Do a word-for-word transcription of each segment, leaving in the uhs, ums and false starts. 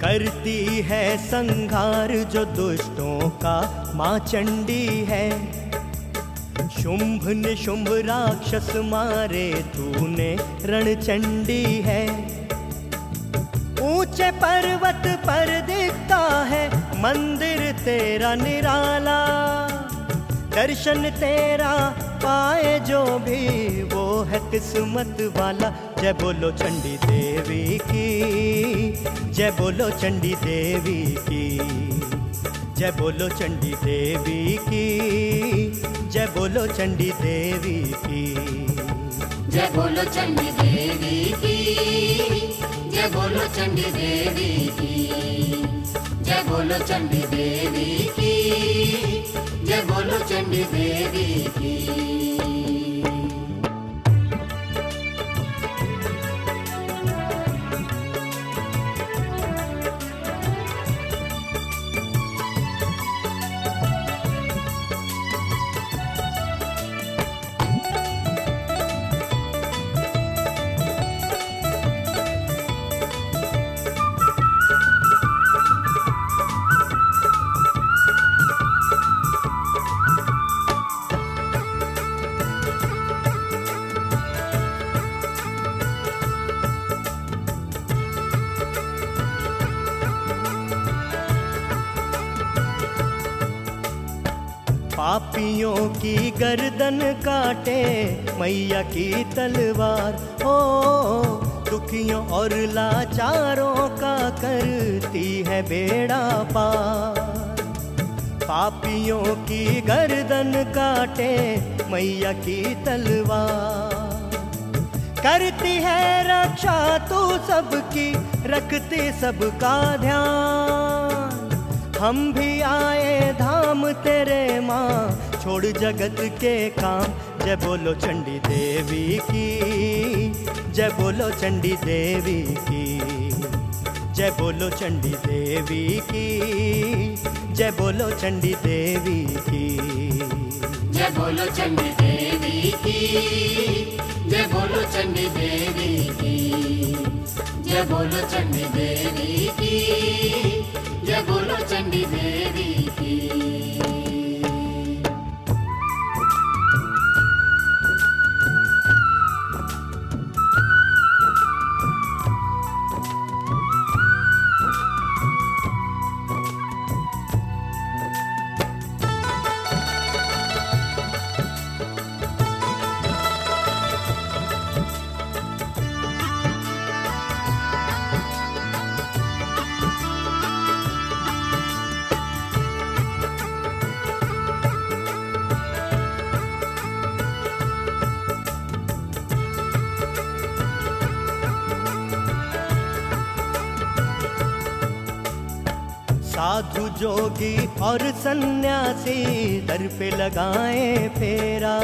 करती है संहार जो दुष्टों का माँ चंडी है। शुंभ निशुंभ राक्षस मारे तूने रणचंडी है। ऊंचे पर्वत पर दिखता है मंदिर तेरा निराला। दर्शन तेरा पाए जो भी वो है किस्मत वाला। जय बोलो चंडी देवी की, जय बोलो चंडी देवी की, जय बोलो चंडी देवी की, जय बोलो चंडी देवी की, जय बोलो चंडी देवी की, जय बोलो चंडी देवी की, जय बोलो चंडी देवी की, जय बोलो चंडी देवी की। पापियों की गर्दन काटे मैया की तलवार। ओ दुखियों और लाचारों का करती है बेड़ा पार। पापियों की गर्दन काटे मैया की तलवार। करती है रक्षा तू सबकी, रखती सबका ध्यान। हम भी आए धाम तेरे माँ, छोड़ जगत के काम। जय बोलो चंडी देवी की, जय बोलो चंडी देवी की, जय बोलो चंडी देवी की, जय बोलो चंडी देवी की, जय बोलो चंडी देवी की, जय बोलो चंडी देवी की, जय बोलो चंडी देवी की, जय बोलो चंडी देवी की। साधु जोगी और सन्यासी दर पे लगाए फेरा।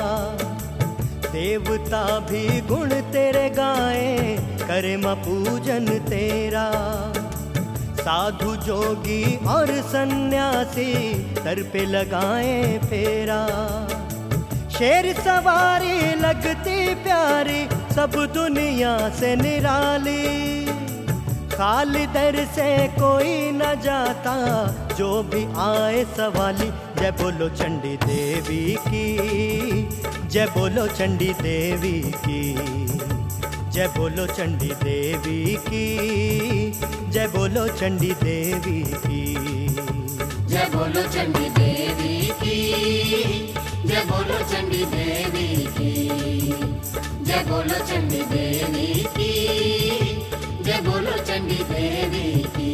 देवता भी गुण तेरे गाए, करे मां पूजन तेरा। साधु जोगी और सन्यासी दर पे लगाए फेरा। शेर सवारी लगती प्यारी, सब दुनिया से निराली। खाली दर से कोई न जाता, जो भी आए सवाली। जय बोलो चंडी देवी की, जय बोलो चंडी देवी की, जय बोलो चंडी देवी की, जय बोलो चंडी देवी की, जय बोलो चंडी देवी की, जय बोलो चंडी देवी की, जय बोलो चंडी देवी की, जय बोलो चंडी देवी की।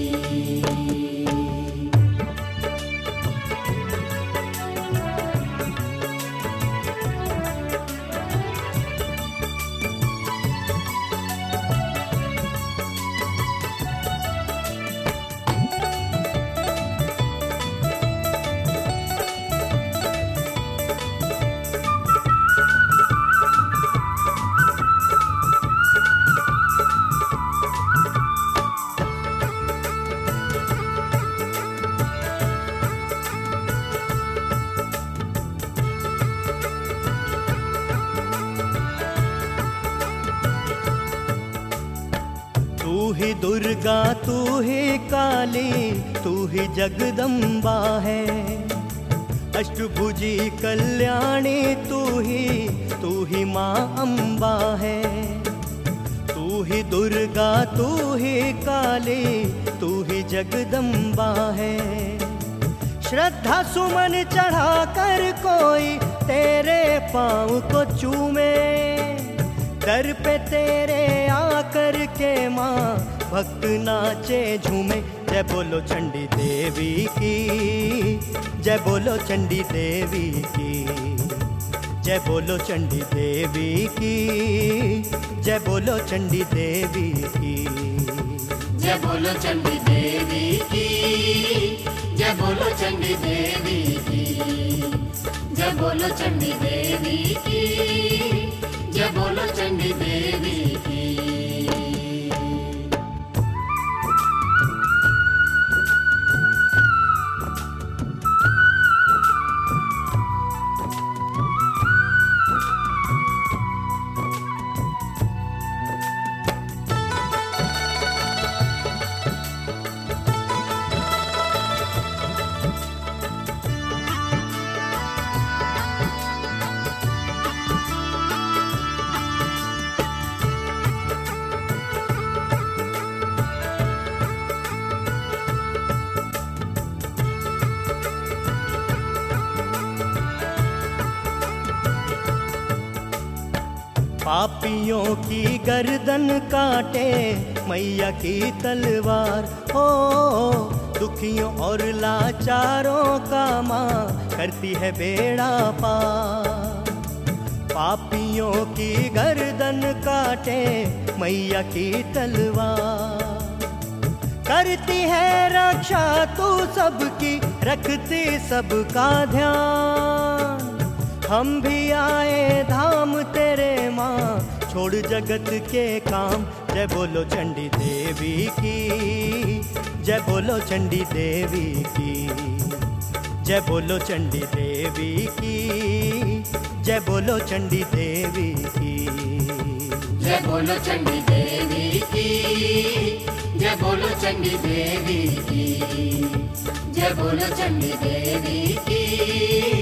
ही दुर्गा तू ही काली तू ही जगदम्बा है, अष्टभुजी कल्याणी तू ही तू ही माँ अम्बा है। तू ही दुर्गा तू ही काली तू ही जगदम्बा है। श्रद्धा सुमन चढ़ा कर कोई तेरे पाँव को चूमे, दर पे तेरे आकर के माँ भक्त नाचे झूमे। जय बोलो चंडी देवी की, जय बोलो चंडी देवी की, जय बोलो चंडी देवी की, जय बोलो चंडी देवी की, जय बोलो चंडी देवी की, जय बोलो चंडी देवी की, जय बोलो चंडी देवी की, जय बोलो चंडी देवी की। पापियों की गर्दन काटे मैया की तलवार, हो दुखियों और लाचारों का माँ करती है बेड़ा पार। पापियों की गर्दन काटे मैया की तलवार, करती है रक्षा तू सबकी, रखती सबका ध्यान। हम भी आए धाम तेरे माँ, छोड़ जगत के काम। जय बोलो चंडी देवी की, जय बोलो चंडी देवी की, जय बोलो चंडी देवी की, जय बोलो चंडी देवी की, जय बोलो चंडी देवी की, जय बोलो चंडी देवी की, जय बोलो चंडी देवी की,